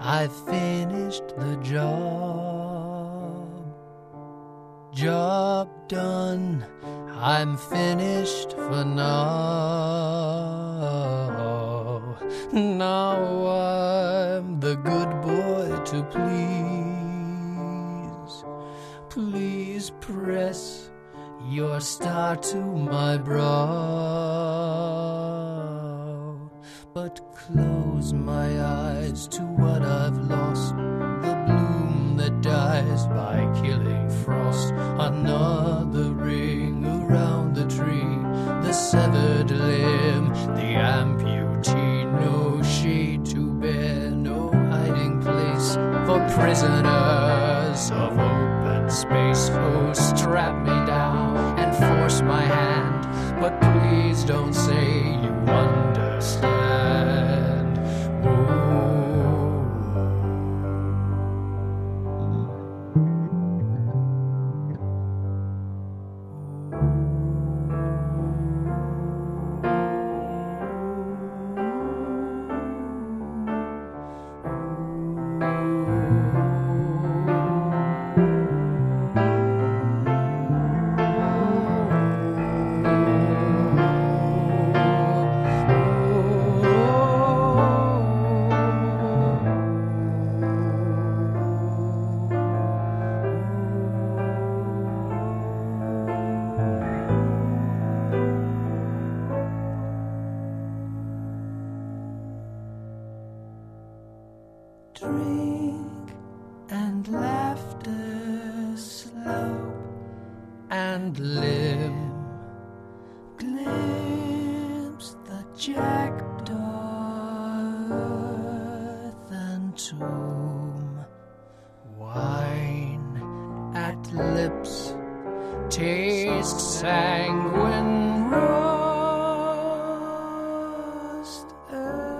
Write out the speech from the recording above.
I've finished the job done, I'm finished for now. Now I'm the good boy to please press your star to my brow, but close my eyes to what I've lost, the bloom that dies by killing frost, another ring around the tree, the severed limb, the amputee, no shade to bear, no hiding place for prisoners of open space. Oh, strap me down and force my hand, but please don't say you understand. Drink and laughter slope and limb, glimpse the jackdaw earthen tomb, wine at lips, taste sanguine rose.